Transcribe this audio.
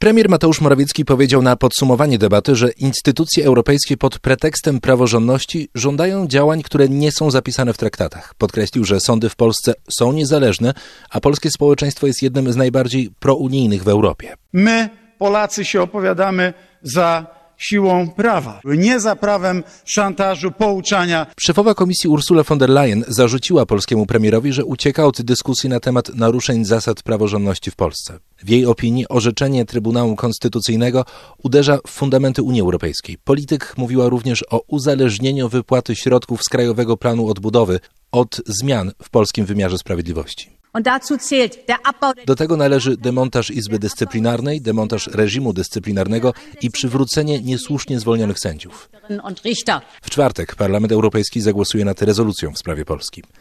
Premier Mateusz Morawiecki powiedział na podsumowanie debaty, że instytucje europejskie pod pretekstem praworządności żądają działań, które nie są zapisane w traktatach. Podkreślił, że sądy w Polsce są niezależne, a polskie społeczeństwo jest jednym z najbardziej prounijnych w Europie. My, Polacy, się opowiadamy za siłą prawa, nie za prawem szantażu, pouczania. Szefowa Komisji Ursula von der Leyen zarzuciła polskiemu premierowi, że ucieka od dyskusji na temat naruszeń zasad praworządności w Polsce. W jej opinii orzeczenie Trybunału Konstytucyjnego uderza w fundamenty Unii Europejskiej. Polityk mówiła również o uzależnieniu wypłaty środków z Krajowego Planu Odbudowy od zmian w polskim wymiarze sprawiedliwości. Do tego należy demontaż Izby Dyscyplinarnej, demontaż reżimu dyscyplinarnego i przywrócenie niesłusznie zwolnionych sędziów. W czwartek Parlament Europejski zagłosuje nad rezolucją w sprawie Polski.